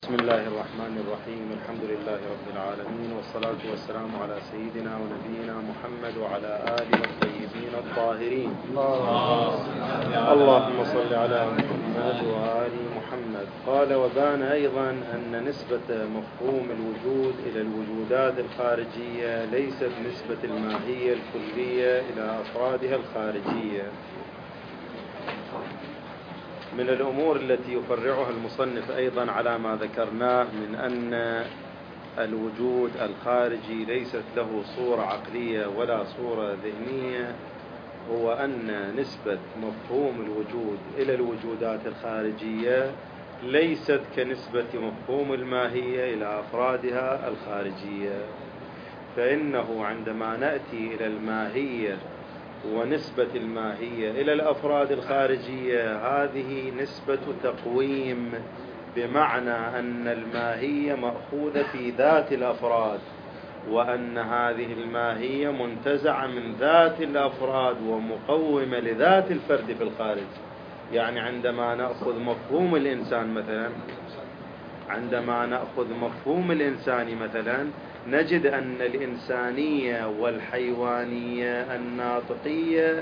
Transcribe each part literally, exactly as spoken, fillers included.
بسم الله الرحمن الرحيم. الحمد لله رب العالمين، والصلاة والسلام على سيدنا ونبينا محمد وعلى آله الطيبين الطاهرين. اللهم صل على محمد وآل محمد. قال: وبان أيضا أن نسبة مفهوم الوجود إلى الوجودات الخارجية ليست نسبة الماهية الكلية إلى أفرادها الخارجية. من الأمور التي يفرعها المصنف أيضا على ما ذكرناه من أن الوجود الخارجي ليست له صورة عقلية ولا صورة ذهنية، هو أن نسبة مفهوم الوجود إلى الوجودات الخارجية ليست كنسبة مفهوم الماهية إلى أفرادها الخارجية. فإنه عندما نأتي إلى الماهية ونسبة الماهية إلى الأفراد الخارجية، هذه نسبة تقويم، بمعنى أن الماهية مأخوذة في ذات الأفراد، وأن هذه الماهية منتزعة من ذات الأفراد ومقومة لذات الفرد في الخارج. يعني عندما نأخذ مفهوم الإنسان مثلا عندما نأخذ مفهوم الإنسان مثلا نجد أن الإنسانية والحيوانية الناطقية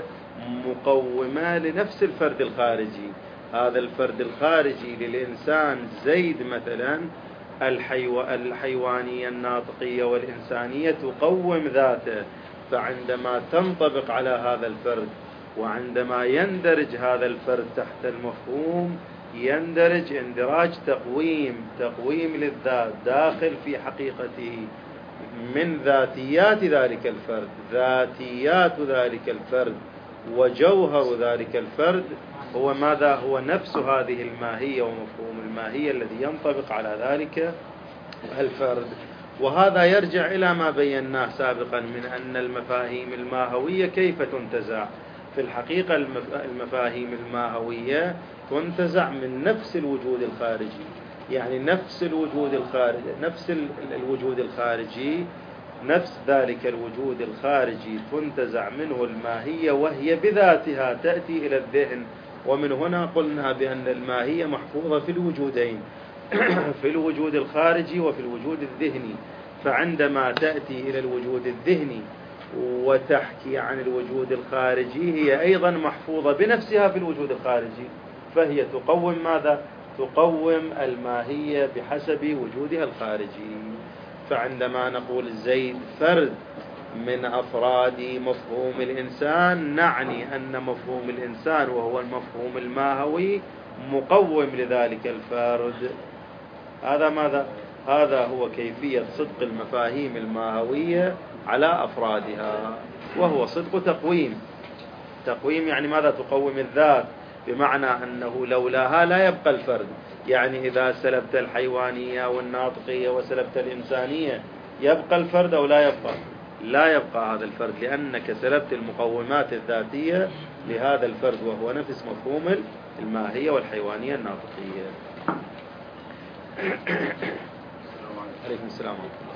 مقومة لنفس الفرد الخارجي. هذا الفرد الخارجي للإنسان زيد مثلا، الحيو... الحيوانية الناطقية والإنسانية تقوم ذاته. فعندما تنطبق على هذا الفرد وعندما يندرج هذا الفرد تحت المفهوم، يندرج اندراج تقويم تقويم للذات داخل في حقيقته من ذاتيات ذلك الفرد. ذاتيات ذلك الفرد وجوهر ذلك الفرد هو ماذا؟ هو نفس هذه الماهية ومفهوم الماهية الذي ينطبق على ذلك الفرد. وهذا يرجع إلى ما بيناه سابقا من أن المفاهيم الماهوية كيف تنتزع. في الحقيقة المفاهيم الماهوية تنتزع من نفس الوجود الخارجي، يعني نفس الوجود الخارجي نفس الوجود الخارجي نفس ذلك الوجود الخارجي تنتزع منه الماهية، وهي بذاتها تأتي إلى الذهن. ومن هنا قلنا بأن الماهية محفوظة في الوجودين، في الوجود الخارجي وفي الوجود الذهني. فعندما تأتي إلى الوجود الذهني وتحكي عن الوجود الخارجي، هي أيضا محفوظة بنفسها في الوجود الخارجي، فهي تقوم ماذا؟ تقوم الماهية بحسب وجودها الخارجي. فعندما نقول زيد فرد من أفراد مفهوم الإنسان، نعني أن مفهوم الإنسان وهو المفهوم الماهوي مقوم لذلك الفرد. هذا ماذا؟ هذا هو كيفية صدق المفاهيم الماهوية على أفرادها، وهو صدق تقويم. تقويم يعني ماذا؟ تقوم الذات، بمعنى أنه لولاها لا يبقى الفرد. يعني إذا سلبت الحيوانية والناطقية وسلبت الإنسانية، يبقى الفرد أو لا يبقى؟ لا يبقى هذا الفرد، لأنك سلبت المقومات الذاتية لهذا الفرد، وهو نفس مفهوم الماهية والحيوانية الناطقية. عليكم السلام.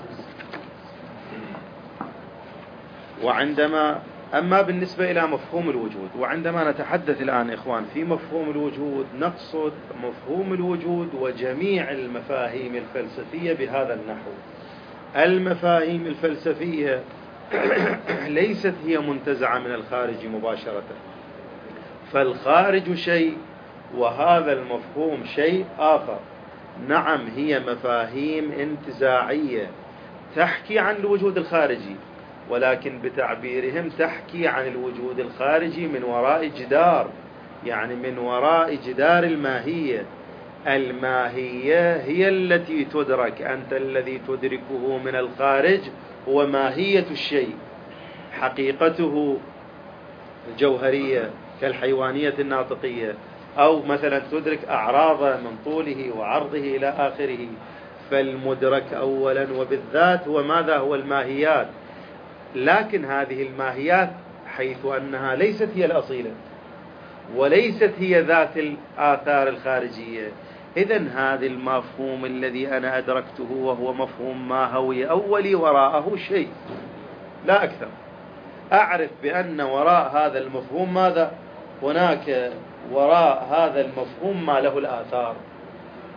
وعندما أما بالنسبة إلى مفهوم الوجود، وعندما نتحدث الآن إخوان في مفهوم الوجود، نقصد مفهوم الوجود وجميع المفاهيم الفلسفية بهذا النحو. المفاهيم الفلسفية ليست هي منتزعة من الخارج مباشرة، فالخارج شيء وهذا المفهوم شيء آخر. نعم، هي مفاهيم انتزاعية تحكي عن الوجود الخارجي، ولكن بتعبيرهم تحكي عن الوجود الخارجي من وراء جدار، يعني من وراء جدار الماهية. الماهية هي التي تدرك، أنت الذي تدركه من الخارج هو ماهية الشيء، حقيقته الجوهرية كالحيوانية الناطقية، أو مثلا تدرك أعراضه من طوله وعرضه إلى آخره. فالمدرك أولا وبالذات هو ماذا؟ هو الماهيات. لكن هذه الماهيات حيث أنها ليست هي الأصيلة وليست هي ذات الآثار الخارجية، إذن هذا المفهوم الذي أنا أدركته وهو مفهوم ماهوي أولي وراءه شيء لا أكثر. أعرف بأن وراء هذا المفهوم ماذا؟ هناك وراء هذا المفهوم ما له الآثار،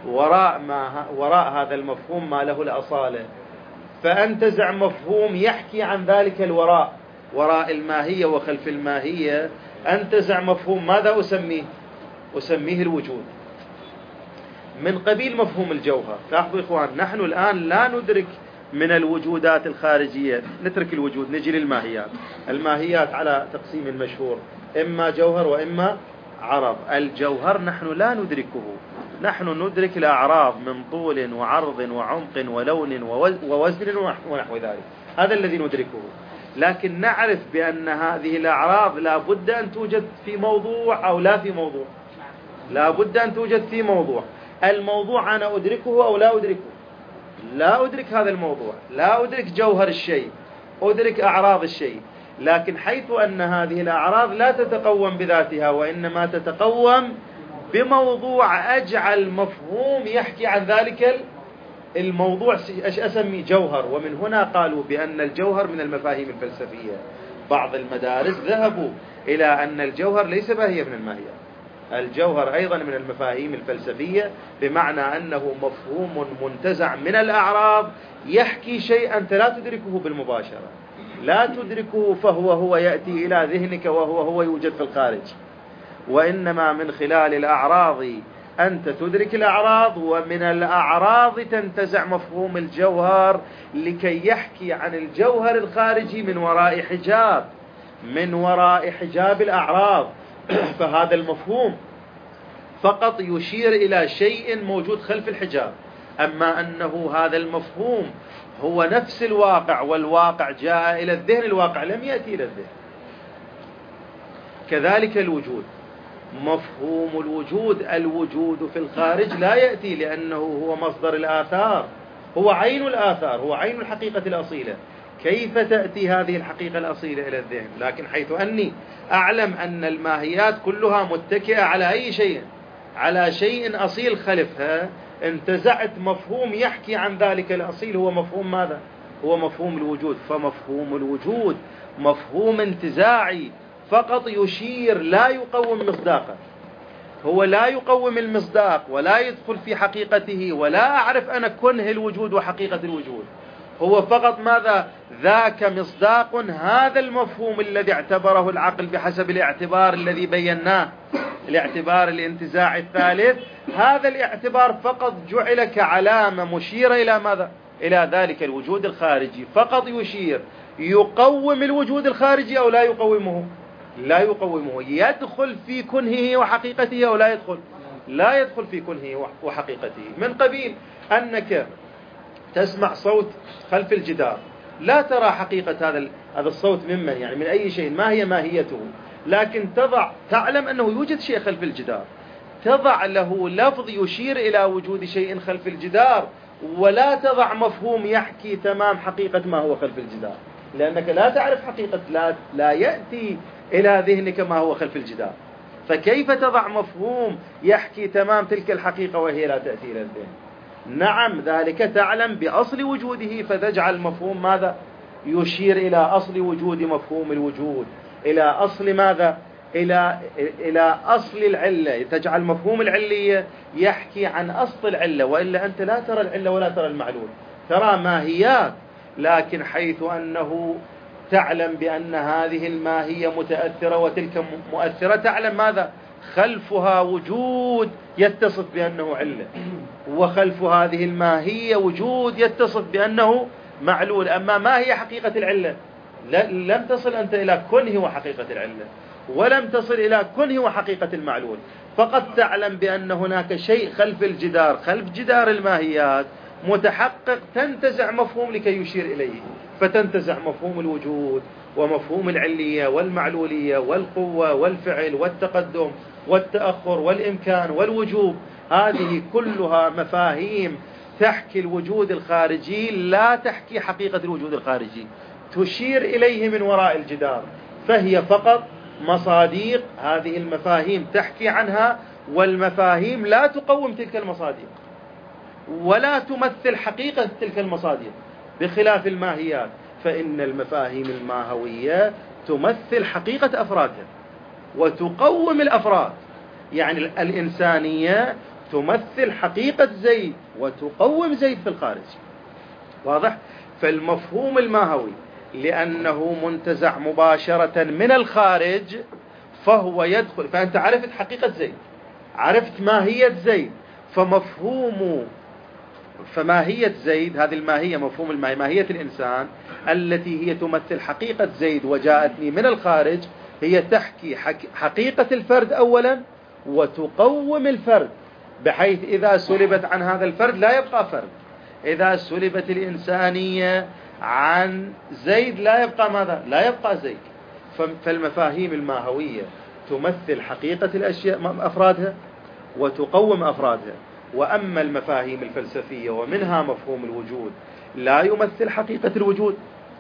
وراء, ما وراء هذا المفهوم ما له الأصالة، فأنتزع مفهوم يحكي عن ذلك الوراء، وراء الماهية وخلف الماهية، أنتزع مفهوم ماذا أسميه؟ أسميه الوجود، من قبيل مفهوم الجوهر. لاحظوا إخوان، نحن الآن لا ندرك من الوجودات الخارجية، نترك الوجود نجي للماهيات. الماهيات على تقسيم مشهور، إما جوهر وإما عرض. الجوهر نحن لا ندركه، نحن ندرك الأعراض من طول وعرض وعمق ولون ووزن ونحو ذلك، هذا الذي ندركه. لكن نعرف بأن هذه الأعراض لا بد أن توجد في موضوع أو لا في موضوع، لا بد أن توجد في موضوع. الموضوع أنا أدركه أو لا أدركه؟ لا أدرك هذا الموضوع، لا أدرك جوهر الشيء، أدرك أعراض الشيء. لكن حيث أن هذه الأعراض لا تتقوم بذاتها وإنما تتقوم بموضوع، أجعل مفهوم يحكي عن ذلك الموضوع، ايش أسمي؟ جوهر. ومن هنا قالوا بأن الجوهر من المفاهيم الفلسفية. بعض المدارس ذهبوا إلى أن الجوهر ليس ماهية من الماهيات، الجوهر أيضا من المفاهيم الفلسفية، بمعنى أنه مفهوم منتزع من الأعراض يحكي شيئا أنت لا تدركه بالمباشرة، لا تدركه فهو هو يأتي إلى ذهنك وهو هو يوجد في الخارج، وإنما من خلال الأعراض أنت تدرك الأعراض، ومن الأعراض تنتزع مفهوم الجوهر لكي يحكي عن الجوهر الخارجي من وراء حجاب، من وراء حجاب الأعراض. فهذا المفهوم فقط يشير إلى شيء موجود خلف الحجاب، أما أنه هذا المفهوم هو نفس الواقع، والواقع جاء إلى الذهن، الواقع لم يأتي إلى الذهن. كذلك الوجود، مفهوم الوجود، الوجود في الخارج لا يأتي، لأنه هو مصدر الآثار، هو عين الآثار، هو عين الحقيقة الأصيلة. كيف تأتي هذه الحقيقة الأصيلة إلى الذهن؟ لكن حيث أني أعلم أن الماهيات كلها متكئة على أي شيء، على شيء أصيل خلفها، انتزعت مفهوم يحكي عن ذلك الأصيل، هو مفهوم ماذا؟ هو مفهوم الوجود. فمفهوم الوجود مفهوم انتزاعي فقط يشير، لا يقوم مصداقه، هو لا يقوم المصداق ولا يدخل في حقيقته، ولا أعرف أنا كنه الوجود وحقيقة الوجود. هو فقط ماذا؟ ذاك مصداق هذا المفهوم الذي اعتبره العقل بحسب الاعتبار الذي بيناه، الاعتبار الانتزاع الثالث. هذا الاعتبار فقط جعل كعلامة مشيرة إلى ماذا؟ إلى ذلك الوجود الخارجي، فقط يشير. يقوم الوجود الخارجي أو لا يقومه؟ لا يقومه. يدخل في كنهه وحقيقته أو لا يدخل؟ لا يدخل في كنهه وحقيقته. من قبيل أنك تسمع صوت خلف الجدار، لا ترى حقيقة هذا هذا الصوت ممن، يعني من أي شيء، ما هي ماهيته، لكن تضع، تعلم أنه يوجد شيء خلف الجدار، تضع له لفظ يشير إلى وجود شيء خلف الجدار، ولا تضع مفهوم يحكي تمام حقيقة ما هو خلف الجدار، لأنك لا تعرف حقيقة، لا, لا يأتي إلى ذهنك ما هو خلف الجدار. فكيف تضع مفهوم يحكي تمام تلك الحقيقة وهي لا تأتي إلى الذهن؟ نعم، ذلك تعلم بأصل وجوده، فتجعل مفهوم ماذا؟ يشير إلى أصل وجود مفهوم الوجود، إلى أصل ماذا؟ إلى إلى أصل العلة، تجعل مفهوم العلية يحكي عن أصل العلة، وإلا أنت لا ترى العلة ولا ترى المعلول، ترى ماهيات. لكن حيث أنه تعلم بأن هذه الماهية متأثرة وتلك مؤثرة، تعلم ماذا؟ خلفها وجود يتصف بأنه علة، وخلف هذه الماهية وجود يتصف بأنه معلول. أما ما هي حقيقة العلة؟ لم تصل أنت إلى كنه وحقيقة العلة، ولم تصل إلى كنه وحقيقة المعلول، فقد تعلم بأن هناك شيء خلف الجدار، خلف جدار الماهيات متحقق، تنتزع مفهوم لكي يشير إليه، فتنتزع مفهوم الوجود ومفهوم العلية والمعلولية والقوة والفعل والتقدم والتأخر والإمكان والوجوب. هذه كلها مفاهيم تحكي الوجود الخارجي، لا تحكي حقيقة الوجود الخارجي، تشير إليه من وراء الجدار، فهي فقط مصاديق. هذه المفاهيم تحكي عنها، والمفاهيم لا تقوم تلك المصاديق ولا تمثل حقيقة تلك المصاديق، بخلاف الماهيات، فإن المفاهيم الماهوية تمثل حقيقة أفرادها وتقوم الأفراد. يعني الإنسانية تمثل حقيقة زيد وتقوم زيد في الخارج. واضح؟ فالمفهوم الماهوي لأنه منتزع مباشرة من الخارج فهو يدخل، فأنت عرفت حقيقة زيد، عرفت ماهية زيد، فمفهوم فماهية زيد هذه الماهية، مفهوم الماهية ماهية الإنسان التي هي تمثل حقيقة زيد وجاءتني من الخارج، هي تحكي حقيقة الفرد أولا وتقوم الفرد، بحيث إذا سلبت عن هذا الفرد لا يبقى فرد، إذا سلبت الإنسانية عن زيد لا يبقى ماذا؟ لا يبقى زيد. فالمفاهيم الماهوية تمثل حقيقة الأشياء أفرادها وتقوم أفرادها. وأما المفاهيم الفلسفية ومنها مفهوم الوجود لا يمثل حقيقة الوجود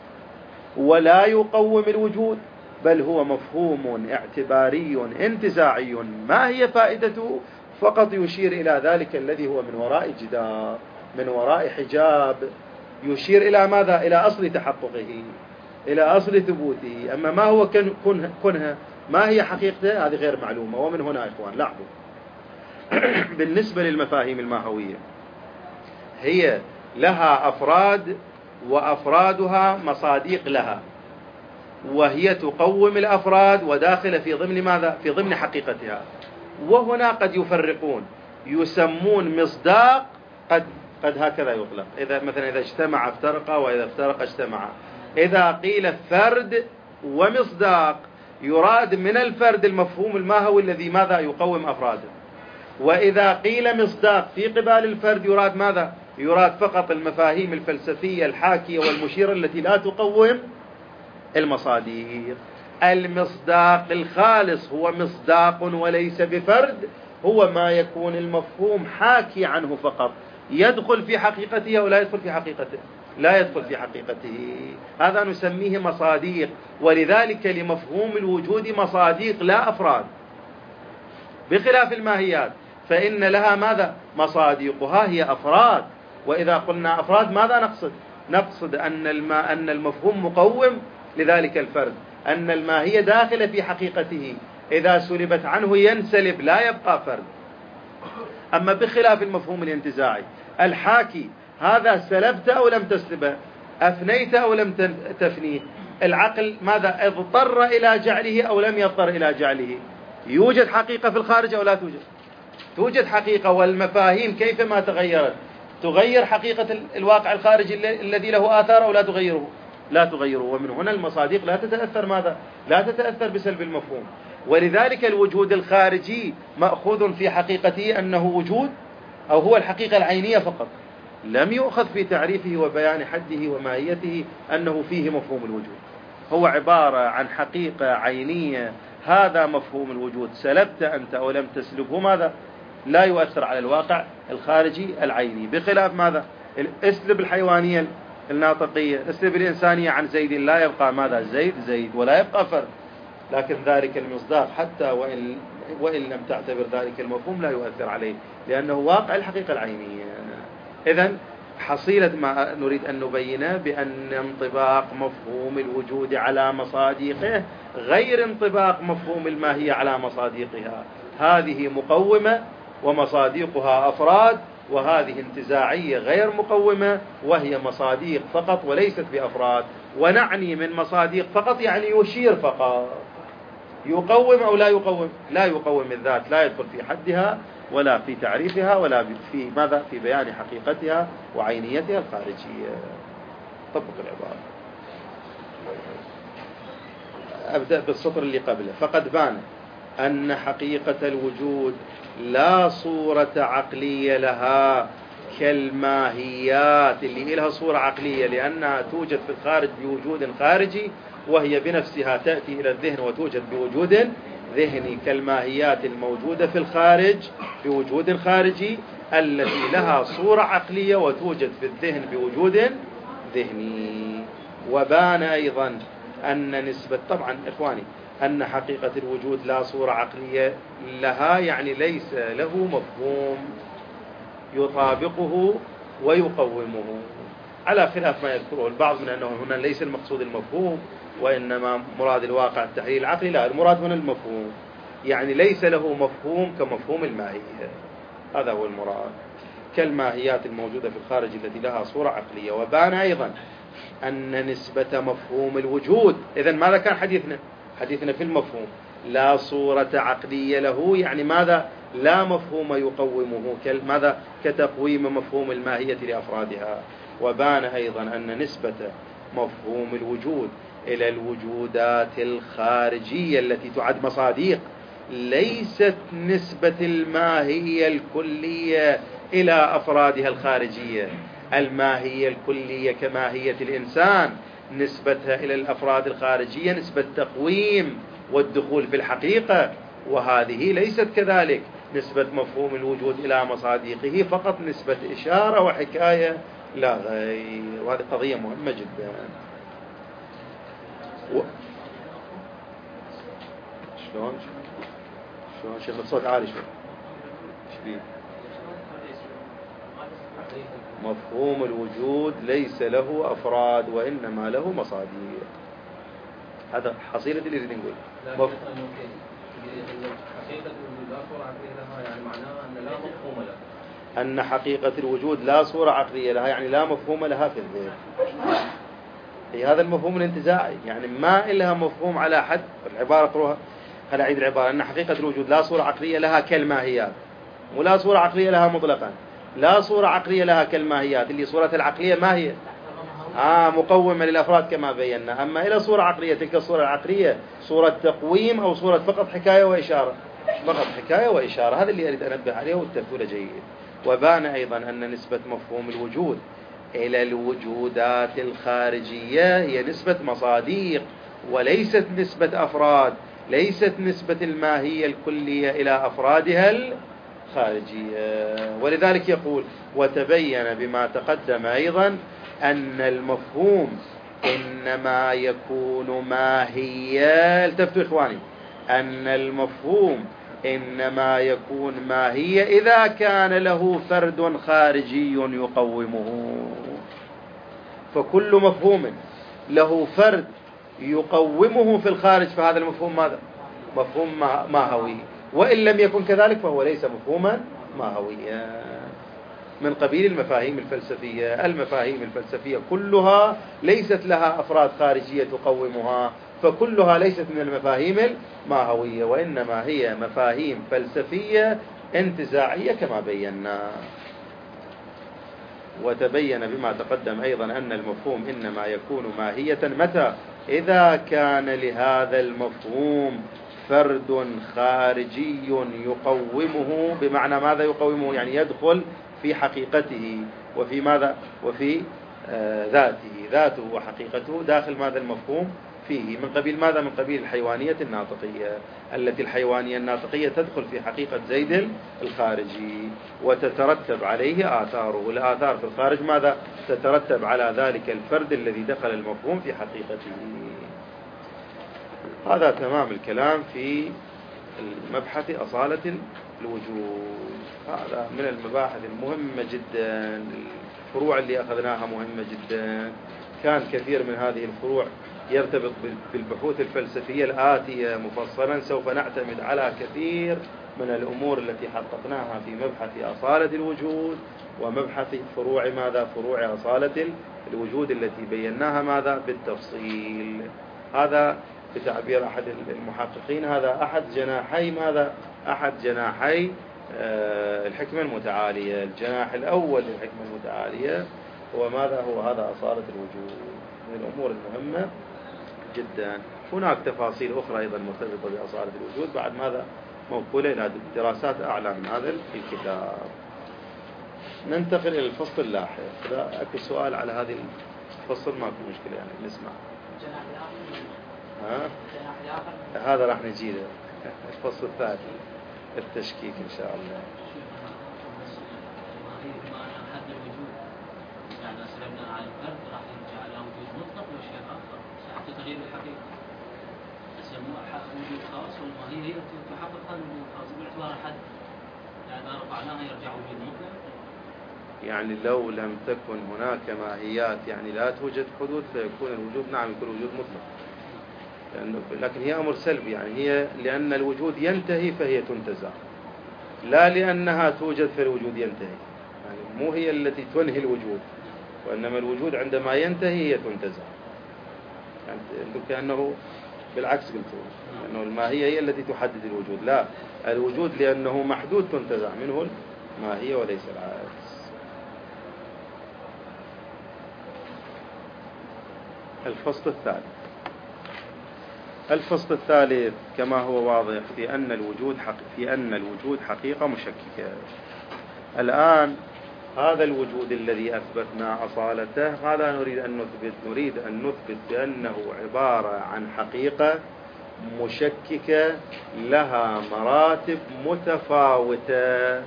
ولا يقوم الوجود، بل هو مفهوم اعتباري انتزاعي ما هي فائدته؟ فقط يشير إلى ذلك الذي هو من وراء جدار، من وراء حجاب، يشير إلى ماذا؟ إلى أصل تحققه، إلى أصل ثبوته. أما ما هو كنه, كنه ما هي حقيقته هذه غير معلومة. ومن هنا إخوان لاحظوا بالنسبة للمفاهيم الماهوية هي لها أفراد وأفرادها مصاديق لها، وهي تقوم الأفراد وداخلة في ضمن ماذا؟ في ضمن حقيقتها. وهنا قد يفرقون، يسمون مصداق، قد قد هكذا يطلق، إذا مثلا إذا اجتمع افترق وإذا افترق اجتمع. إذا قيل فرد ومصداق يراد من الفرد المفهوم الماهوي الذي ماذا؟ يقوم أفراده. وإذا قيل مصداق في قبال الفرد يراد ماذا؟ يراد فقط المفاهيم الفلسفية الحاكية والمشيرة التي لا تقوم المصاديق. المصداق الخالص هو مصداق وليس بفرد، هو ما يكون المفهوم حاكي عنه فقط، يدخل في حقيقته أو لا يدخل في حقيقته؟ لا يدخل في حقيقته. هذا نسميه مصاديق. ولذلك لمفهوم الوجود مصاديق لا أفراد، بخلاف الماهيات فإن لها ماذا؟ مصاديقها هي أفراد. وإذا قلنا أفراد ماذا نقصد؟ نقصد أن الما أن المفهوم مقوم لذلك الفرد، أن الماهية داخلة في حقيقته، إذا سلبت عنه ينسلب لا يبقى فرد. أما بخلاف المفهوم الانتزاعي الحاكي، هذا سلبت أو لم تسلبه، أفنيت أو لم تفنيه، العقل ماذا؟ اضطر إلى جعله أو لم يضطر إلى جعله. يوجد حقيقة في الخارج أو لا توجد؟ توجد حقيقة. والمفاهيم كيفما تغيرت تغير حقيقة الواقع الخارجي الذي له آثار أو لا تغيره؟ لا تغيره. ومن هنا المصاديق لا تتأثر ماذا؟ لا تتأثر بسلب المفهوم. ولذلك الوجود الخارجي مأخوذ في حقيقته أنه وجود، أو هو الحقيقة العينية فقط، لم يؤخذ في تعريفه وبيان حده وماهيته أنه فيه مفهوم الوجود. هو عبارة عن حقيقة عينية، هذا مفهوم الوجود، سلبت أنت أو لم تسلبه ماذا؟ لا يؤثر على الواقع الخارجي العيني. بخلاف ماذا؟ اسلب الحيوانية الناطقية، اسلب الإنسانية عن زيد، لا يبقى ماذا؟ زيد زيد ولا يبقى فرد. لكن ذلك المصداق حتى وإن, وإن لم تعتبر ذلك المفهوم لا يؤثر عليه، لأنه واقع الحقيقة العينية. إذن حصيلة ما نريد أن نبينه بأن انطباق مفهوم الوجود على مصاديقه غير انطباق مفهوم الماهية على مصاديقها. هذه مقومة ومصاديقها أفراد، وهذه انتزاعية غير مقومة وهي مصاديق فقط وليست بأفراد. ونعني من مصاديق فقط يعني يشير فقط. يقوم أو لا يقوم؟ لا يقوم الذات، لا يدخل في حدها ولا في تعريفها ولا في ماذا؟ في بيان حقيقتها وعينيتها الخارجية. طبق العبارة. أبدأ بالسطر اللي قبله. فقد بان أن حقيقة الوجود لا صورة عقلية لها كالماهيات اللي لها صورة عقلية، لأنها توجد في الخارج بوجود خارجي، وهي بنفسها تأتي إلى الذهن وتوجد بوجود ذهني، كالماهيات الموجودة في الخارج بوجود خارجي التي لها صورة عقلية وتوجد في الذهن بوجود ذهني. وبان أيضا أن نسبة، طبعا إخواني، أن حقيقة الوجود لا صورة عقلية لها يعني ليس له مفهوم يطابقه ويقومه، على خلاف ما يذكره البعض من أنه هنا ليس المقصود المفهوم وإنما مراد الواقع التحليل العقلي. لا، المراد هنا المفهوم، يعني ليس له مفهوم كمفهوم الماهية. هذا هو المراد، كالماهيات الموجودة في الخارج التي لها صورة عقلية. وبان أيضا أن نسبة مفهوم الوجود، إذن ماذا كان حديثنا؟ حديثنا في المفهوم لا صورة عقلية له، يعني ماذا؟ لا مفهوم يقومه، ماذا؟ كتقويم مفهوم الماهية لأفرادها. وبان أيضا أن نسبة مفهوم الوجود إلى الوجودات الخارجية التي تعد مصاديق ليست نسبة الماهية الكلية إلى أفرادها الخارجية. الماهية الكلية كماهية الإنسان نسبتها إلى الأفراد الخارجية نسبة تقويم والدخول في الحقيقة، وهذه ليست كذلك. نسبة مفهوم الوجود إلى مصاديقه فقط نسبة إشارة وحكاية لا غير، وهذه قضية مهمة جدا. و... شلون شلون شيخ الصوت عالي شوي. شبيه مفهوم الوجود ليس له أفراد وإنما له مصاديق، هذا حصيلة اللي نريد نقول. مف... حقيقة الوجود لا صورة عقلية لها، يعني معناها أن لا مفهوم لها. أن حقيقة الوجود لا صورة عقلية لها يعني لا مفهوم لها في الذهن. هي هذا المفهوم الانتزاعي، يعني ما إلها مفهوم على حد العبارة. قروها خلي أعيد العبارة. أن حقيقة الوجود لا صورة عقلية لها كالماهيات، ولا صورة عقلية لها مطلقا. لا صورة عقلية لها كالماهيات، اللي صورة العقلية ما هي آه مقومة للأفراد كما بينا. أما إلى صورة عقلية، تلك الصورة العقلية صورة تقويم أو صورة فقط حكاية وإشارة، فقط حكاية وإشارة. هذا اللي أريد أنبه عليه والتفصيل جيد. وبان أيضا أن نسبة مفهوم الوجود إلى الوجودات الخارجية هي نسبة مصاديق وليست نسبة أفراد، ليست نسبة الماهية الكلية إلى أفرادها الخارجية. ولذلك يقول وتبين بما تقدم أيضا أن المفهوم إنما يكون ماهية. التفتوا إخواني، أن المفهوم إنما يكون ماهية إذا كان له فرد خارجي يقومه. فكل مفهوم له فرد يقومه في الخارج فهذا المفهوم ماذا؟ مفهوم ماهوي، وإن لم يكن كذلك فهو ليس مفهوما ماهويا. من قبيل المفاهيم الفلسفية. المفاهيم الفلسفية كلها ليست لها أفراد خارجية تقومها، فكلها ليست من المفاهيم الماهوية، وإنما هي مفاهيم فلسفية انتزاعية كما بينا. وتبين بما تقدم أيضا أن المفهوم إنما يكون ماهية متى؟ إذا كان لهذا المفهوم فرد خارجي يقومه. بمعنى ماذا يقومه؟ يعني يدخل في حقيقته وفي ماذا؟ وفي آه ذاته. ذاته وحقيقته داخل ماذا المفهوم فيه. من قبيل ماذا؟ من قبيل الحيوانية الناطقية، التي الحيوانية الناطقية تدخل في حقيقة زيد الخارجي وتترتب عليه آثاره. الآثار في الخارج ماذا؟ تترتب على ذلك الفرد الذي دخل المفهوم في حقيقته. هذا تمام الكلام في المبحث أصالة الوجود. هذا من المباحث المهمة جدا. الفروع اللي أخذناها مهمة جدا. كان كثير من هذه الفروع يرتبط بالبحوث الفلسفية الآتية مفصلا. سوف نعتمد على كثير من الأمور التي حققناها في مبحث أصالة الوجود ومبحث فروع ماذا؟ فروع أصالة الوجود التي بيناها ماذا؟ بالتفصيل. هذا بتعبير أحد المحققين هذا أحد جناحي ماذا؟ أحد جناحي الحكمة المتعالية. الجناح الأول للحكمة المتعالية هو ماذا؟ هو هذا أصالة الوجود. من الأمور المهمة جدا. هناك تفاصيل أخرى أيضا مرتبطة بأصالة الوجود بعد ماذا؟ موكولة إلى دراسات أعلى من هذا الكتاب. ننتقل إلى الفصل اللاحق. إذا أكو سؤال على هذه الفصل ما في مشكلة يعني نسمع. ها؟ هذا راح نجيله الفصل الثاني التشكيك إن شاء الله. تغيير الحقيقة يسموها وجود خاص، والماهية هي تحقق هذا الوجود الخاص باعتبار حد، يعني إذا رفعناها يرجع وجود مطلق. يعني لو لم تكن هناك ماهيات يعني لا توجد حدود فيكون الوجود نعم يكون الوجود مطلق. لأنه لكن هي أمر سلبي، يعني هي لأن الوجود ينتهي فهي تنتزع. لا لأنها توجد في الوجود ينتهي، يعني مو هي التي تنهي الوجود، وإنما الوجود عندما ينتهي هي تنتزع. يعني كأنه بالعكس قلتوا، أنه الماهية هي التي تحدد الوجود، لا، الوجود لأنه محدود تنتزع منه الماهية وليس العكس. الفصل الثالث الفصل الثالث كما هو واضح في أن الوجود حق في أن الوجود حقيقة مشككة. الآن هذا الوجود الذي أثبتنا أصالته، هذا نريد أن نثبت نريد أن نثبت بأنه عبارة عن حقيقة مشككة لها مراتب متفاوتة،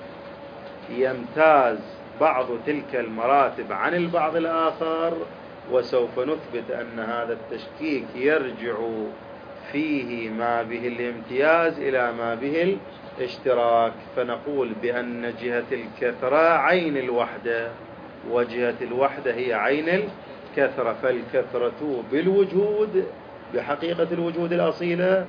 يمتاز بعض تلك المراتب عن البعض الآخر، وسوف نثبت أن هذا التشكيك يرجع فيه ما به الامتياز إلى ما به الاشتراك. فنقول بأن جهة الكثرة عين الوحدة، وجهة الوحدة هي عين الكثرة، فالكثرة بالوجود بحقيقة الوجود الأصيلة،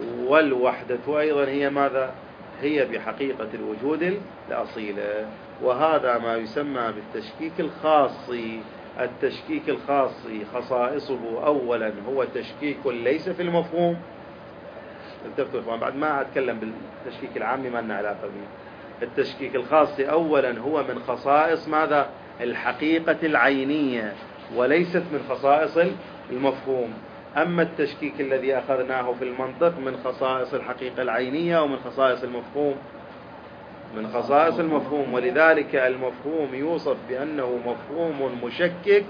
والوحدة أيضا هي ماذا؟ هي بحقيقة الوجود الأصيلة. وهذا ما يسمى بالتشكيك الخاصي. التشكيك الخاصي خصائصه أولا هو تشكيك ليس في المفهوم. انتبهوا بعد ما أتكلم بالتشكيك العامي ما لنا علاقة به. التشكيك الخاصي أولا هو من خصائص ماذا؟ الحقيقة العينية، وليست من خصائص المفهوم. أما التشكيك الذي أخذناه في المنطق من خصائص الحقيقة العينية ومن خصائص المفهوم، من خصائص المفهوم. ولذلك المفهوم يوصف بأنه مفهوم مشكك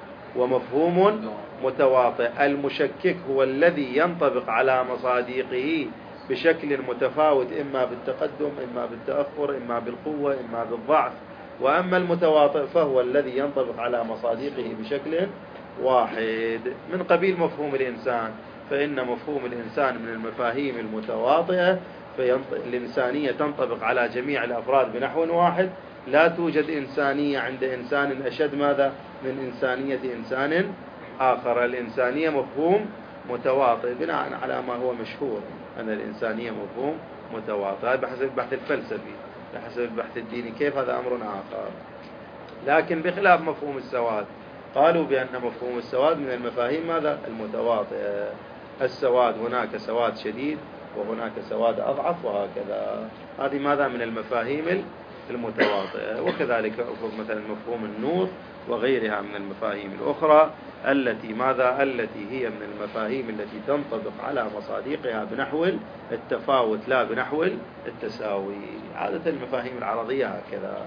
ومفهوم متواطئ. المشكك هو الذي ينطبق على مصادقه بشكل متفاوت، إما بالتقدم إما بالتأخر إما بالقوة إما بالضعف. وأما المتواطئ فهو الذي ينطبق على مصادقه بشكل واحد، من قبيل مفهوم الإنسان. فإن مفهوم الإنسان من المفاهيم المتواطئة، فالإنسانية تنطبق على جميع الأفراد بنحو واحد. لا توجد إنسانية عند إنسان أشد ماذا من إنسانية إنسان آخر. الإنسانية مفهوم متواطئ بناء على ما هو مشهور أن الإنسانية مفهوم متواطئ بحسب البحث الفلسفي. بحسب البحث الديني كيف، هذا أمر آخر. لكن بخلاف مفهوم السواد، قالوا بأن مفهوم السواد من المفاهيم ماذا المتواطئة. السواد هناك سواد شديد وهناك سواد أضعف وهكذا. هذه ماذا من المفاهيم المتواطئة. وكذلك مثلا مفهوم النور وغيرها من المفاهيم الأخرى التي ماذا التي هي من المفاهيم التي تنطبق على مصادقها بنحو التفاوت لا بنحو التساوي. عادة المفاهيم العرضية هكذا،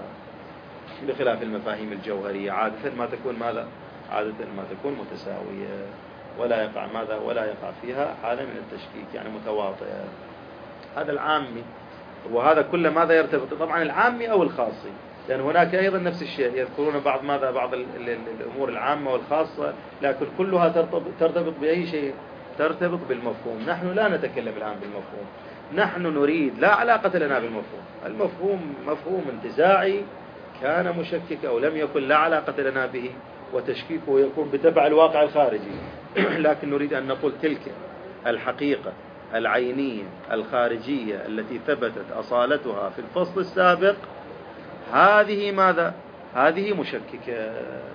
بخلاف المفاهيم الجوهرية عادة ما تكون ماذا عادة ما تكون متساوية، ولا يقع ماذا ولا يقع فيها حالة من التشكيك، يعني متواطئة. هذا العامي. وهذا كل ماذا يرتبط طبعا العامي أو الخاصي، لأن هناك أيضا نفس الشيء يذكرون بعض ماذا بعض الأمور العامة والخاصة، لكن كلها ترتبط, ترتبط بأي شيء؟ ترتبط بالمفهوم. نحن لا نتكلم الآن بالمفهوم، نحن نريد لا علاقة لنا بالمفهوم. المفهوم مفهوم انتزاعي كان مشكك أو لم يكن لا علاقة لنا به، وتشكيكه يكون بتبع الواقع الخارجي. لكن نريد أن نقول تلك الحقيقة العينية الخارجية التي ثبتت أصالتها في الفصل السابق، هذه ماذا هذه مشككة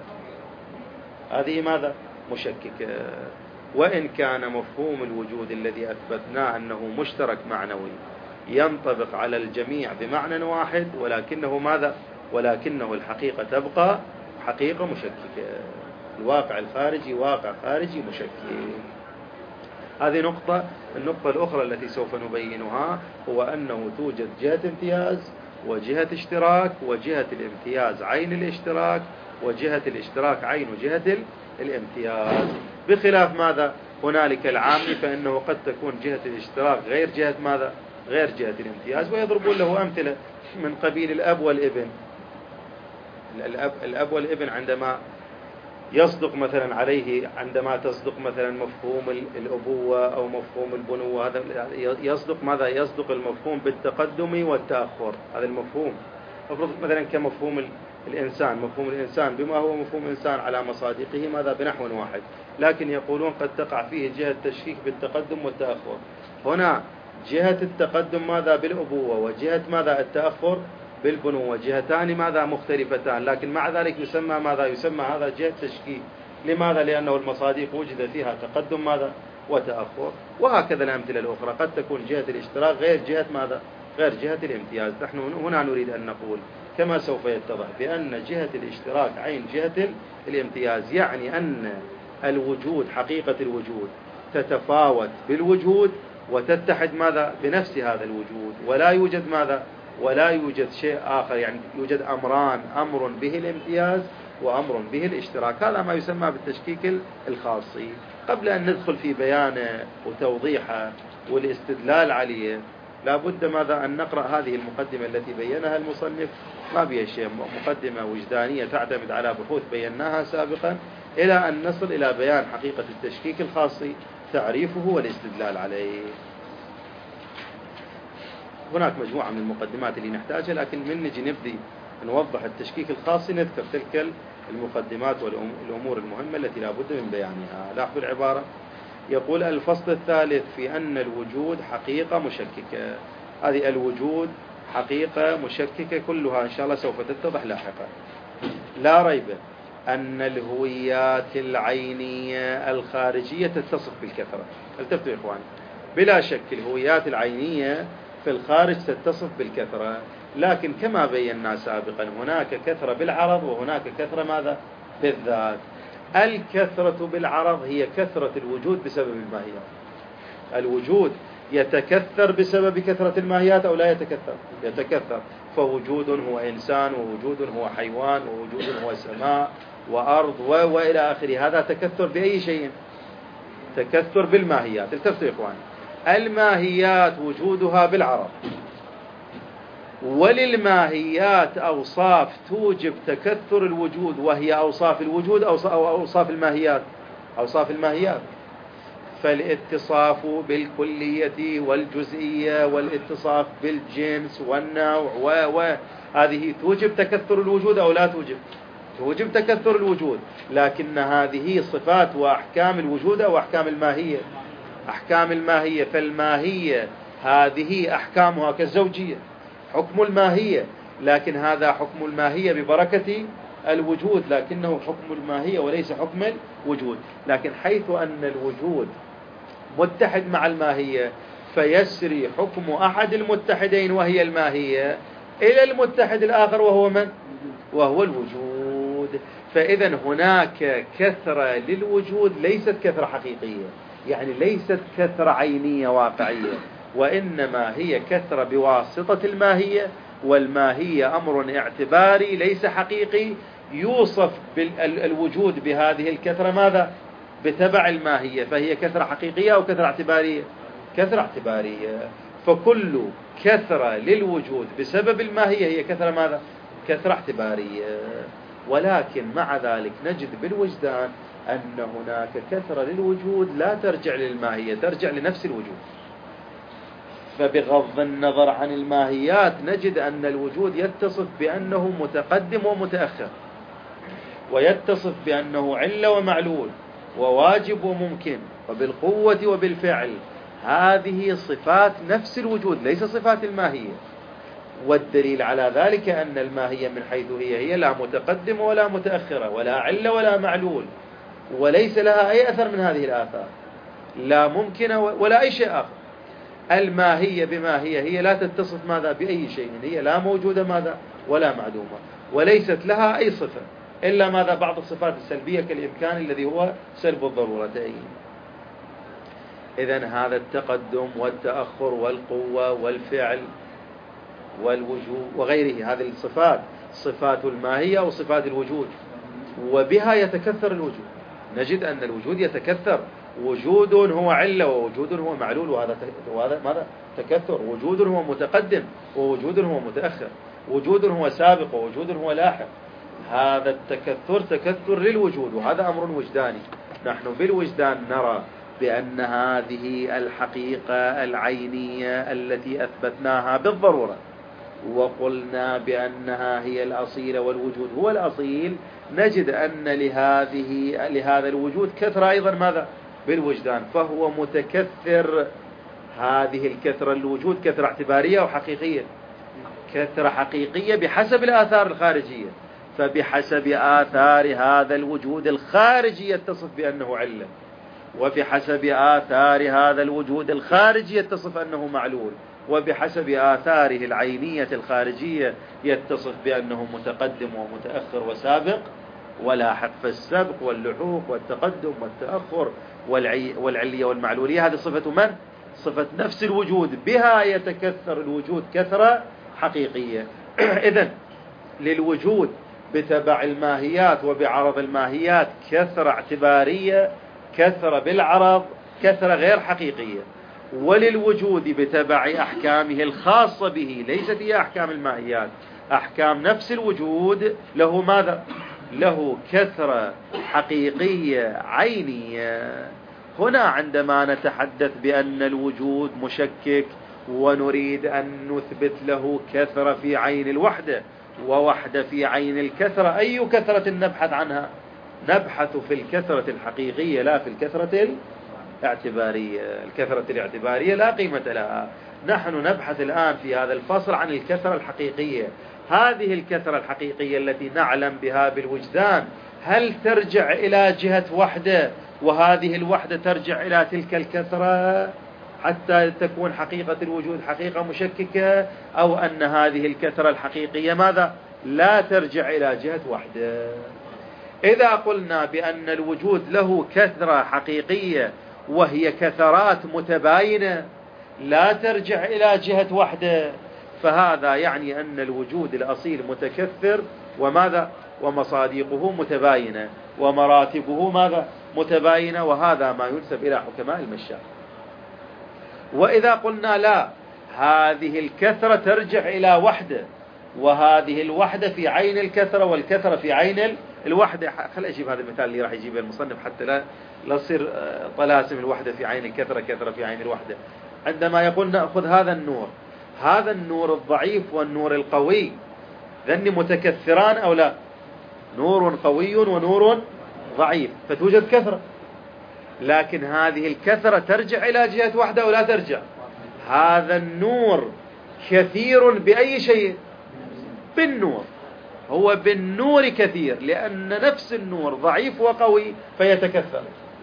هذه ماذا مشككة. وإن كان مفهوم الوجود الذي أثبتناه أنه مشترك معنوي ينطبق على الجميع بمعنى واحد، ولكنه ماذا ولكنه الحقيقة تبقى حقيقة مشككة. الواقع الخارجي واقع خارجي مشكك. هذه نقطة. النقطة الأخرى التي سوف نبينها هو أنه توجد جهة امتياز وجهة اشتراك، وجهة الامتياز عين الاشتراك، وجهة الاشتراك عين جهة الامتياز. بخلاف ماذا هنالك العامي، فإنه قد تكون جهة الاشتراك غير جهة ماذا غير جهة الامتياز. ويضربون له أمثلة من قبيل الأب والابن. الأب, الأب والابن عندما يصدق مثلا عليه عندما تصدق مثلا مفهوم الأبوة أو مفهوم البنوة، هذا يصدق ماذا يصدق المفهوم بالتقدم والتأخر. هذا المفهوم أفرض مثلا كمفهوم الإنسان، مفهوم الإنسان بما هو مفهوم الإنسان على مصادقه ماذا بنحو واحد، لكن يقولون قد تقع فيه جهة تشكيك بالتقدم والتأخر. هنا جهة التقدم ماذا بالأبوة وجهة ماذا التأخر بالبنوة، جهتان ماذا مختلفتان، لكن مع ذلك يسمى ماذا يسمى هذا جهة تشكيك. لماذا؟ لأنه المصادق وجد فيها تقدم ماذا وتأخر. وهكذا الأمثلة الأخرى قد تكون جهة الاشتراك غير جهة ماذا غير جهة الامتياز. نحن هنا نريد أن نقول كما سوف يتضح بأن جهة الاشتراك عين جهة الامتياز، يعني أن الوجود حقيقة الوجود تتفاوت بالوجود وتتحد ماذا بنفس هذا الوجود، ولا يوجد ماذا ولا يوجد شيء آخر، يعني يوجد أمران، أمر به الامتياز وأمر به الاشتراك. هذا ما يسمى بالتشكيك الخاصي. قبل أن ندخل في بيانه وتوضيحه والاستدلال عليه لابد ماذا أن نقرأ هذه المقدمة التي بينها المصنف، ما بها شيء، مقدمة وجدانية تعتمد على بحوث بيناها سابقا، إلى أن نصل إلى بيان حقيقة التشكيك الخاصي، تعريفه والاستدلال عليه. هناك مجموعة من المقدمات اللي نحتاجها، لكن من نجي نبدي نوضح التشكيك الخاصي نذكر تلك المقدمات والأمور المهمة التي لا بد من بيانها. لاحظوا العبارة، يقول الفصل الثالث في أن الوجود حقيقة مشككة. هذه الوجود حقيقة مشككة كلها إن شاء الله سوف تتضح لاحقا. لا ريب أن الهويات العينية الخارجية تتصف بالكثرة. التفتوا يا إخوان، بلا شك الهويات العينية في الخارج تتصف بالكثرة، لكن كما بينا سابقا هناك كثرة بالعرض وهناك كثرة ماذا بالذات. الكثرة بالعرض هي كثرة الوجود بسبب الماهيات. الوجود يتكثر بسبب كثرة الماهيات أو لا يتكثر؟ يتكثر. فوجود هو إنسان، ووجود هو حيوان، ووجود هو سماء وأرض وإلى آخره. هذا تكثر بأي شيء؟ تكثر بالماهيات. التفتوا يا إخوان، الماهيات وجودها بالعرض، وللماهيات أوصاف توجب تكثر الوجود، وهي أوصاف الوجود أو أوصاف الماهيات، أوصاف الماهيات. فالاتصاف بالكلية والجزئية والاتصاف بالجنس والنوع وهذه توجب تكثر الوجود أو لا توجب؟ توجب تكثر الوجود. لكن هذه صفات وأحكام الوجود أو أحكام الماهية؟ أحكام الماهية. فالماهية هذه أحكامها كالزوجية، حكم الماهية، لكن هذا حكم الماهية ببركة الوجود، لكنه حكم الماهية وليس حكم الوجود. لكن حيث أن الوجود متحد مع الماهية فيسري حكم أحد المتحدين وهي الماهية إلى المتحد الآخر وهو من؟ وهو الوجود. فإذا هناك كثرة للوجود ليست كثرة حقيقية، يعني ليست كثرة عينية واقعية، وإنما هي كثرة بواسطة الماهية، والماهية أمر اعتباري ليس حقيقي، يوصف بالوجود بهذه الكثرة ماذا؟ بتبع الماهية. فهي كثرة حقيقية أو كثرة اعتبارية؟ كثرة اعتبارية. فكل كثرة للوجود بسبب الماهية هي كثرة ماذا؟ كثرة اعتبارية. ولكن مع ذلك نجد بالوجدان أن هناك كثرة للوجود لا ترجع للماهية، ترجع لنفس الوجود. فبغض النظر عن الماهيات نجد أن الوجود يتصف بأنه متقدم ومتأخر، ويتصف بأنه علة ومعلول، وواجب وممكن، وبالقوة وبالفعل. هذه صفات نفس الوجود ليس صفات الماهية. والدليل على ذلك أن الماهية من حيث هي هي لا متقدمة ولا متأخرة ولا علة ولا معلول، وليس لها أي أثر من هذه الآثار، لا ممكنة ولا أي شيء آخر. الماهية بما هي هي لا تتصف ماذا بأي شيء، هي لا موجودة ماذا ولا معدومة، وليست لها أي صفة إلا ماذا بعض الصفات السلبية كالإمكان الذي هو سلب الضرورتين. إذن هذا التقدم والتأخر والقوة والفعل والوجود وغيره، هذه الصفات صفات الماهية أو صفات الوجود، وبها يتكثر الوجود. نجد أن الوجود يتكثر، وجود هو علة ووجود هو معلول، وهذا وهذا ماذا؟ تكثر. وجود هو متقدم ووجود هو متأخر، وجود هو سابق ووجود هو لاحق. هذا التكثر تكثر للوجود، وهذا أمر وجداني. نحن بالوجدان نرى بأن هذه الحقيقة العينية التي أثبتناها بالضرورة وقلنا بأنها هي الأصيل والوجود هو الأصيل، نجد أن لهذه لهذا الوجود كثرة أيضا ماذا؟ بالوجدان، فهو متكثر. هذه الكثرة الوجود كثرة اعتبارية أو حقيقية؟ كثرة حقيقية بحسب الآثار الخارجية. فبحسب آثار هذا الوجود الخارجي يتصف بأنه علة، وبحسب آثار هذا الوجود الخارجي يتصف أنه معلول، وبحسب آثاره العينية الخارجية يتصف بأنه متقدم ومتأخر وسابق ولاحق. فالسبق واللحوق والتقدم والتأخر والعلية والمعلولية هذه صفة من؟ صفة نفس الوجود، بها يتكثر الوجود كثرة حقيقية. إذن للوجود بتبع الماهيات وبعرض الماهيات كثرة اعتبارية، كثرة بالعرض، كثرة غير حقيقية. وللوجود بتبع أحكامه الخاصة به، ليست هي أحكام الماهيات، أحكام نفس الوجود، له ماذا؟ له كثرة حقيقية عينية. هنا عندما نتحدث بأن الوجود مشكك ونريد أن نثبت له كثرة في عين الوحدة ووحدة في عين الكثرة، أي كثرة نبحث عنها؟ نبحث في الكثرة الحقيقية لا في الكثرة الاعتبارية. الكثرة الاعتبارية لا قيمة لها. نحن نبحث الآن في هذا الفصل عن الكثرة الحقيقية. هذه الكثرة الحقيقية التي نعلم بها بالوجدان، هل ترجع إلى جهة وحدة وهذه الوحدة ترجع إلى تلك الكثرة حتى تكون حقيقة الوجود حقيقة مشككة، أو أن هذه الكثرة الحقيقية ماذا؟ لا ترجع إلى جهة وحدة. إذا قلنا بأن الوجود له كثرة حقيقية وهي كثرات متباينة لا ترجع إلى جهة وحدة، فهذا يعني أن الوجود الأصيل متكثر وماذا؟ ومصادقه متباينة ومراتبه ماذا؟ متباينة، وهذا ما ينسب إلى حكماء المشاة. وإذا قلنا لا، هذه الكثرة ترجع إلى وحدة، وهذه الوحدة في عين الكثرة والكثرة في عين الوحدة. خل أجيب هذا المثال اللي راح يجيبه المصنف حتى لا لا تصير طلاسم الوحدة في عين الكثرة كثرة في عين الوحدة. عندما يقول نأخذ هذا النور، هذا النور الضعيف والنور القوي، ذني متكثران أو لا؟ نور قوي ونور ضعيف، فتوجد كثرة، لكن هذه الكثرة ترجع إلى جهة واحدة أو لا ترجع؟ هذا النور كثير بأي شيء؟ بالنور. هو بالنور كثير لأن نفس النور ضعيف وقوي فيتكثر،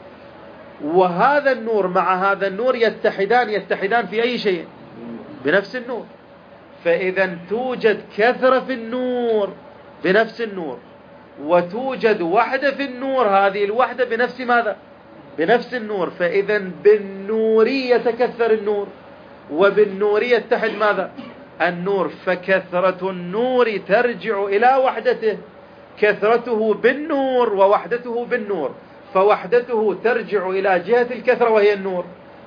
وهذا النور مع هذا النور يتحدان يتحدان في أي شيء؟ بنفس النور. فإذا توجد كثرة في النور بنفس النور، وتوجد وحدة في النور، هذه الوحدة بنفس ماذا؟ بنفس النور. فإذا بالنور يتكثر النور وبالنور يتحد ماذا؟ النور. فكثرة النور ترجع إلى وحدته، كثرته بالنور ووحدته بالنور، فوحدته ترجع إلى جهة الكثرة وهي النور،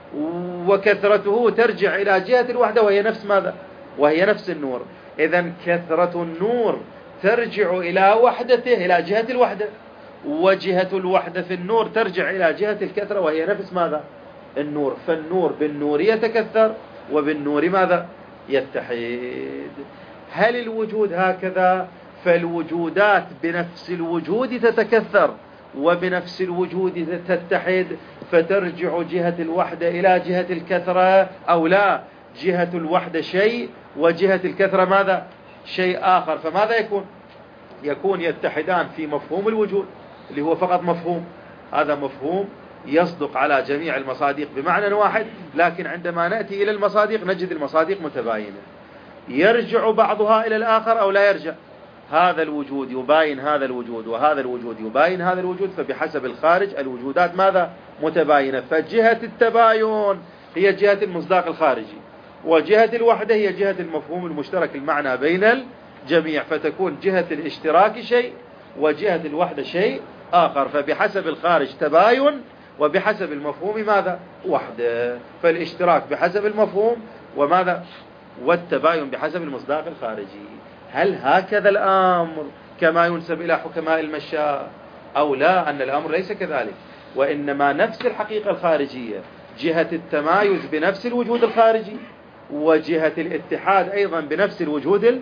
وكثرته ترجع إلى جهة الوحدة وهي نفس ماذا؟ وهي نفس النور. إذن كثرة النور ترجع إلى وحدته إلى جهة الوحدة، وجهة الوحدة في النور ترجع إلى جهة الكثرة وهي نفس ماذا؟ النور. فالنور بالنور يتكثر وبالنور ماذا؟ يتحد. هل الوجود هكذا؟ فالوجودات بنفس الوجود تتكثر وبنفس الوجود تتحد، فترجع جهة الوحدة إلى جهة الكثرة أو لا؟ جهة الوحدة شيء وجهة الكثرة ماذا؟ شيء آخر. فماذا يكون؟ يكون يتحدان في مفهوم الوجود اللي هو فقط مفهوم، هذا مفهوم يصدق على جميع المصادق بمعنى واحد، لكن عندما نأتي إلى المصادق نجد المصادق متباينة. يرجع بعضها إلى الآخر أو لا يرجع؟ هذا الوجود يباين هذا الوجود وهذا الوجود يباين هذا الوجود، فبحسب الخارج الوجودات ماذا؟ متباينة. فجهة التباين هي جهة المصداق الخارجي، وجهة الوحدة هي جهة المفهوم المشترك المعنى بين الجميع، فتكون جهة الاشتراك شيء وجهة الوحدة شيء آخر. فبحسب الخارج تباين وبحسب المفهوم ماذا؟ وحدة. فالاشتراك بحسب المفهوم وماذا؟ والتباين بحسب المصداق الخارجي. هل هكذا الأمر كما ينسب إلى حكماء المشاة أو لا؟ أن الأمر ليس كذلك، وإنما نفس الحقيقة الخارجية، جهة التمايز بنفس الوجود الخارجي، وجهة الاتحاد أيضا بنفس الوجود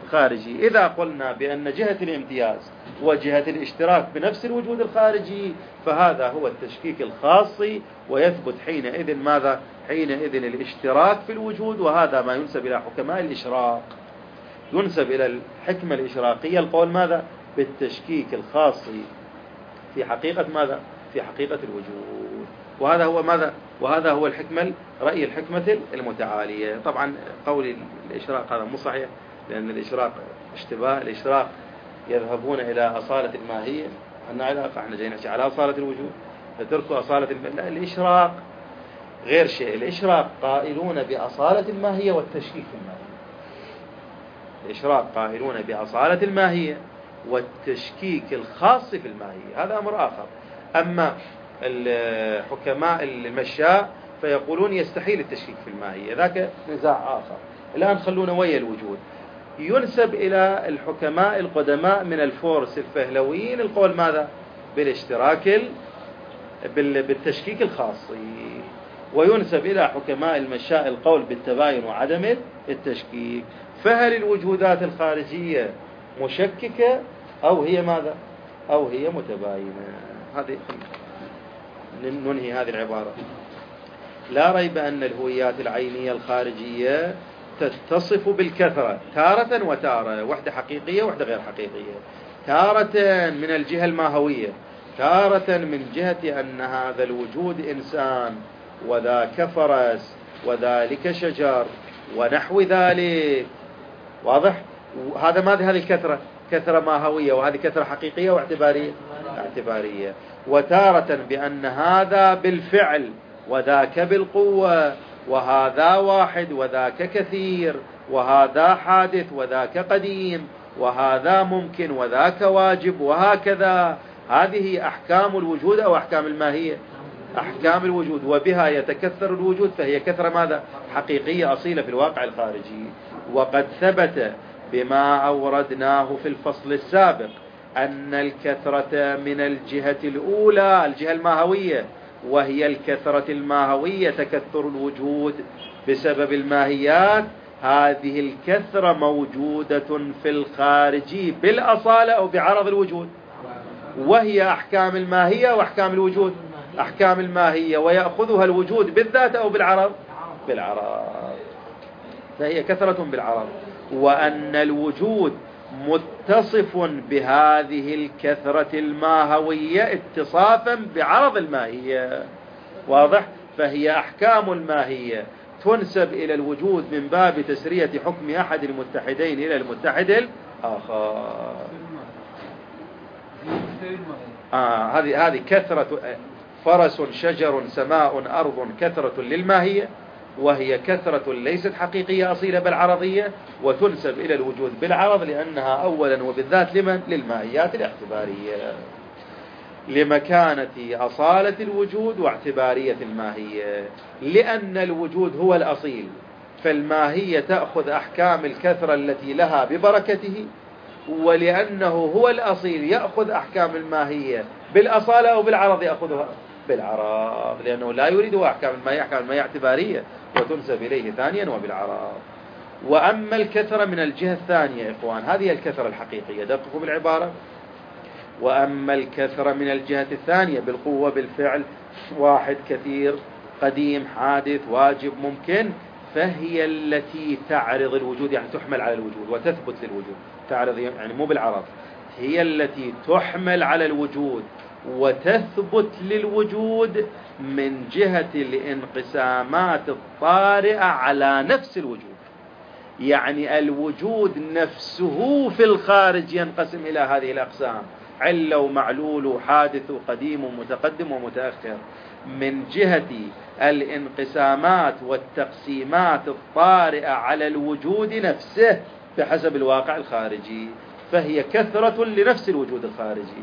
الخارجي. إذا قلنا بأن جهة الامتياز وجهة الاشتراك بنفس الوجود الخارجي فهذا هو التشكيك الخاصي، ويثبت حينئذ ماذا؟ حينئذ الاشتراك في الوجود، وهذا ما ينسب إلى حكماء الإشراق، ينسب إلى الحكمة الإشراقية القول ماذا؟ بالتشكيك الخاصي في حقيقة ماذا؟ في حقيقة الوجود. وهذا هو ماذا؟ وهذا هو الحكمة، رأي الحكمة المتعالية. طبعا قول الإشراق هذا مو صحيح، لأن الإشراق اشتباه. الإشراق يذهبون إلى أصالة الماهية، أن علاقة احنا جايين نحكي على أصالة الوجود فتركوا أصالة الم... لا، الإشراق غير شيء. الإشراق قائلون بأصالة الماهية والتشكيك في الماهية. الإشراق قائلون بأصالة الماهية والتشكيك الخاص في الماهية، هذا أمر آخر. أما الحكماء المشاء فيقولون يستحيل التشكيك في الماهية، ذاك نزاع آخر. الآن خلونا ويا الوجود. ينسب إلى الحكماء القدماء من الفورس الفهلويين القول ماذا؟ بالاشتراك بالتشكيك الخاص، وينسب إلى حكماء المشاء القول بالتباين وعدم التشكيك. فهل الوجودات الخارجية مشككة أو هي ماذا؟ أو هي متباينة؟ هذه ننهي هذه العبارة. لا ريب أن الهويات العينية الخارجية تتصف بالكثرة تارة وتارة، وحدة حقيقية وحدة غير حقيقية، تارة من الجهة الماهوية، تارة من جهة أن هذا الوجود إنسان وذاك فرس وذلك شجر ونحو ذلك. واضح؟ هذا ماذا؟ هذه الكثرة كثرة ماهوية، وهذه كثرة حقيقية واعتبارية اعتبارية. وتارة بأن هذا بالفعل وذاك بالقوة، وهذا واحد وذاك كثير، وهذا حادث وذاك قديم، وهذا ممكن وذاك واجب، وهكذا. هذه أحكام الوجود أو أحكام الماهية؟ أحكام الوجود، وبها يتكثر الوجود، فهي كثرة ماذا؟ حقيقية أصيلة في الواقع الخارجي. وقد ثبت بما أوردناه في الفصل السابق أن الكثرة من الجهة الأولى الجهة الماهوية، وهي الكثرة الماهوية تكثر الوجود بسبب الماهيات، هذه الكثرة موجودة في الخارج بالأصالة أو بعرض الوجود، وهي أحكام الماهية وأحكام الوجود. أحكام الماهية ويأخذها الوجود بالذات أو بالعرض؟ بالعرض، فهي كثرة بالعرض. وأن الوجود متصف بهذه الكثرة الماهوية اتصافا بعرض الماهية. واضح؟ فهي أحكام الماهية تنسب إلى الوجود من باب تسرية حكم أحد المتحدين إلى المتحد الآخر. آه هذه هذه كثرة فرس شجر سماء أرض كثرة للماهية، وهي كثرة ليست حقيقية أصيلة بل عرضية، وتنسب إلى الوجود بالعرض لأنها أولا وبالذات لمن؟ للماهيات الاعتبارية، لمكانة أصالة الوجود واعتبارية الماهية. لأن الوجود هو الأصيل، فالماهية تأخذ أحكام الكثرة التي لها ببركته، ولأنه هو الأصيل يأخذ أحكام الماهية بالأصالة أو بالعرض؟ يأخذها بالعرض، لأنه لا يريد أحكام الماهية، أحكام الماهية اعتبارية وتنسب إليه ثانيا وبالعرض. وأما الكثرة من الجهة الثانية يا إخوان، هذه الكثرة الحقيقية، دققوا بالعبارة. وأما الكثرة من الجهة الثانية بالقوة بالفعل، واحد كثير قديم حادث واجب ممكن، فهي التي تعرض الوجود، يعني تحمل على الوجود وتثبت للوجود. تعرض يعني مو بالعرض، هي التي تحمل على الوجود وتثبت للوجود من جهة الانقسامات الطارئة على نفس الوجود. يعني الوجود نفسه في الخارج ينقسم إلى هذه الأقسام: علة ومعلول وحادث وقديم ومتقدم ومتأخر، من جهة الانقسامات والتقسيمات الطارئة على الوجود نفسه بحسب الواقع الخارجي، فهي كثرة لنفس الوجود الخارجي،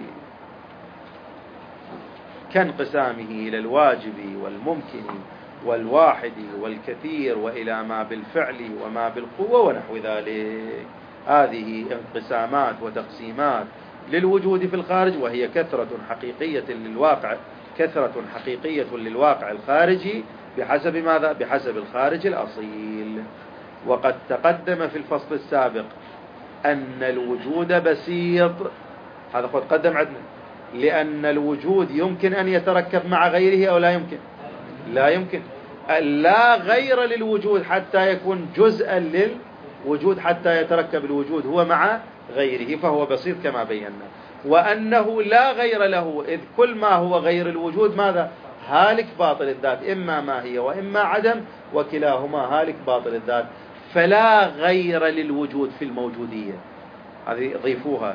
كانقسامه إلى الواجب والممكن والواحد والكثير وإلى ما بالفعل وما بالقوة ونحو ذلك. هذه انقسامات وتقسيمات للوجود في الخارج، وهي كثرة حقيقية للواقع، كثرة حقيقية للواقع الخارجي بحسب ماذا؟ بحسب الخارج الأصيل. وقد تقدم في الفصل السابق أن الوجود بسيط، هذا قد قدم عندنا، لأن الوجود يمكن أن يتركب مع غيره أو لا يمكن؟ لا يمكن، لا غير للوجود حتى يكون جزءا للوجود حتى يتركب الوجود هو مع غيره، فهو بسيط كما بينا. وأنه لا غير له، إذ كل ما هو غير الوجود ماذا؟ هالك باطل الذات، إما ماهية وإما عدم، وكلاهما هالك باطل الذات، فلا غير للوجود في الموجودية، هذه ضيفوها.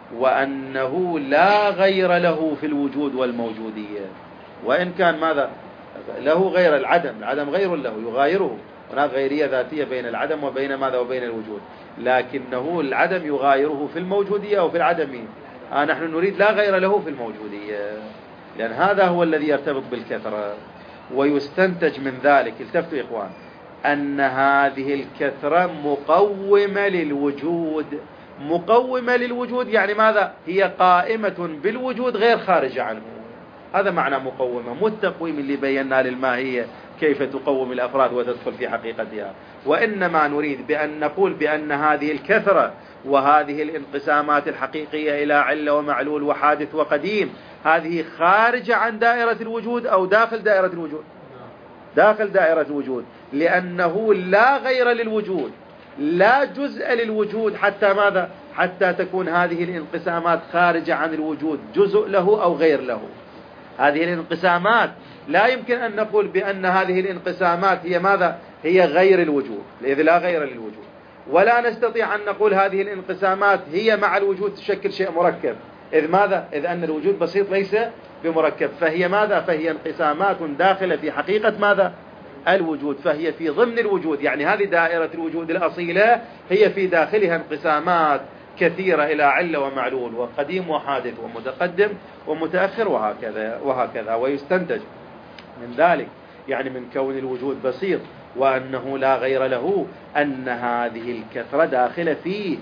وأنه لا غير له في الوجود والموجودية، وإن كان ماذا؟ له غير العدم، العدم غير له يغايره، هناك غيرية ذاتية بين العدم وبين ماذا؟ وبين الوجود، لكنه العدم يغايره في الموجودية أو في العدم. آه نحن نريد لا غير له في الموجودية، لأن هذا هو الذي يرتبط بالكثرة. ويستنتج من ذلك، التفتوا إخوان، أن هذه الكثرة مقومة للوجود. مقومة للوجود يعني ماذا؟ هي قائمة بالوجود غير خارجة عنه، هذا معنى مقومة، مو التقويم اللي بينا للماهية كيف تقوم الأفراد وتدخل في حقيقتها، وإنما نريد بأن نقول بأن هذه الكثرة وهذه الانقسامات الحقيقية إلى علة ومعلول وحادث وقديم، هذه خارجة عن دائرة الوجود أو داخل دائرة الوجود؟ داخل دائرة الوجود، لأنه لا غير للوجود، لا جزء للوجود، حتى ماذا؟ حتى تكون هذه الانقسامات خارجة عن الوجود، جزء له أو غير له. هذه الانقسامات لا يمكن أن نقول بأن هذه الانقسامات هي ماذا؟ هي غير الوجود، إذ لا غير للوجود. ولا نستطيع أن نقول هذه الانقسامات هي مع الوجود تشكل شيء مركب، إذ ماذا؟ إذ أن الوجود بسيط ليس بمركب، فهي ماذا؟ فهي انقسامات داخلة في حقيقة ماذا؟ الوجود، فهي في ضمن الوجود، يعني هذه دائرة الوجود الأصيلة هي في داخلها انقسامات كثيرة إلى علة ومعلول وقديم وحادث ومتقدم ومتأخر وهكذا وهكذا. ويستنتج من ذلك، يعني من كون الوجود بسيط وأنه لا غير له، أن هذه الكثرة داخلة فيه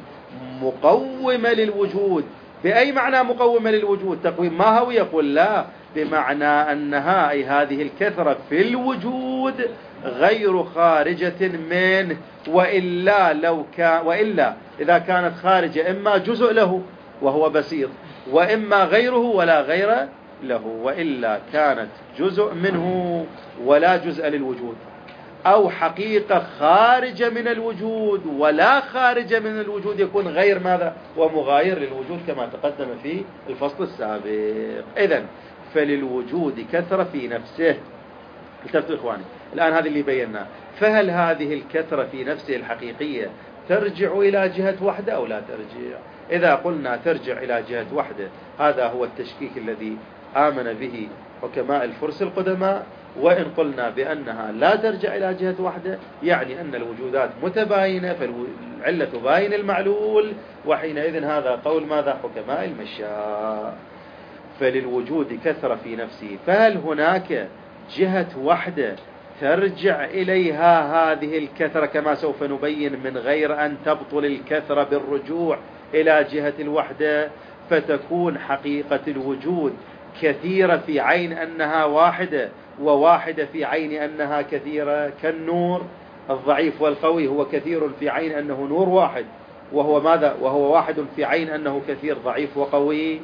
مقومة للوجود. بأي معنى مقومة للوجود؟ تقويم ما هو؟ يقول لا، بمعنى أنها أي هذه الكثرة في الوجود غير خارجة منه، وإلا لو كان وإلا إذا كانت خارجة إما جزء له وهو بسيط، وإما غيره ولا غير له، وإلا كانت جزء منه ولا جزء للوجود، أو حقيقة خارجة من الوجود ولا خارجة من الوجود، يكون غير ماذا؟ ومغاير للوجود كما تقدم في الفصل السابق. إذن فللوجود كثرة في نفسه. التفتوا إخواني، الآن هذه اللي بينا، فهل هذه الكثرة في نفسه الحقيقية ترجع إلى جهة واحدة أو لا ترجع؟ إذا قلنا ترجع إلى جهة واحدة، هذا هو التشكيك الذي آمن به حكماء الفرس القدماء. وإن قلنا بأنها لا ترجع إلى جهة واحدة، يعني أن الوجودات متباينة، فالعلة تباين المعلول، وحينئذ هذا قول ماذا؟ حكماء المشاء. فللوجود كثرة في نفسه، فهل هناك جهة واحدة ترجع إليها هذه الكثرة كما سوف نبين، من غير أن تبطل الكثرة بالرجوع إلى جهة الوحدة، فتكون حقيقة الوجود كثيرة في عين أنها واحدة، وواحدة في عين أنها كثيرة، كالنور الضعيف والقوي هو كثير في عين أنه نور واحد، وهو ماذا؟ وهو واحد في عين أنه كثير ضعيف وقوي.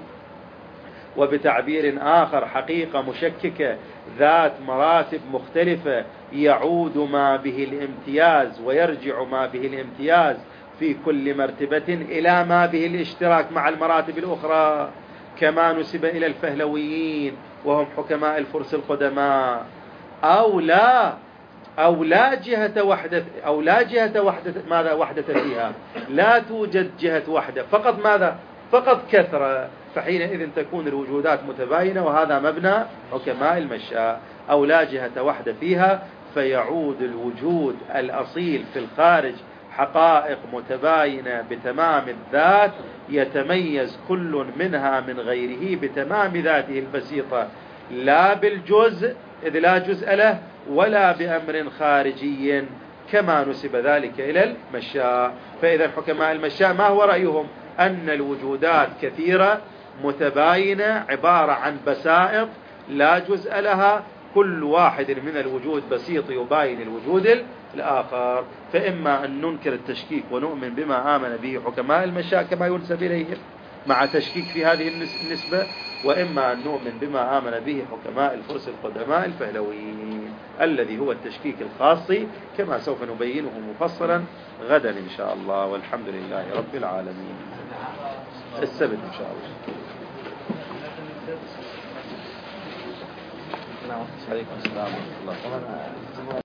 وبتعبير آخر، حقيقة مشككة ذات مراتب مختلفة، يعود ما به الامتياز ويرجع ما به الامتياز في كل مرتبة إلى ما به الاشتراك مع المراتب الأخرى، كما نسب إلى الفهلويين وهم حكماء الفرس القدماء. أو لا أو لا جهة وحدة أو لا جهة وحدة ماذا؟ وحدة فيها، لا توجد جهة وحدة، فقط ماذا؟ فقط كثرة، فحينئذ تكون الوجودات متباينة، وهذا مبنى حكماء المشاء. أو لا جهة وحدة فيها، فيعود الوجود الأصيل في الخارج حقائق متباينة بتمام الذات، يتميز كل منها من غيره بتمام ذاته البسيطة، لا بالجزء إذ لا جزء له، ولا بأمر خارجي كما نسب ذلك إلى المشاء. فإذا حكماء المشاء ما هو رأيهم؟ أن الوجودات كثيرة متباينة، عبارة عن بسائط لا جزء لها، كل واحد من الوجود بسيط يباين الوجود الآخر. فإما أن ننكر التشكيك ونؤمن بما آمن به حكماء المشاء كما ينسب إليهم مع تشكيك في هذه النسبة، وإما أن نؤمن بما آمن به حكماء الفرس القدماء الفهلويين الذي هو التشكيك الخاصي كما سوف نبينه مفصلا غدا إن شاء الله. والحمد لله رب العالمين. السبت إن شاء الله. عليكم السلام ورحمة الله.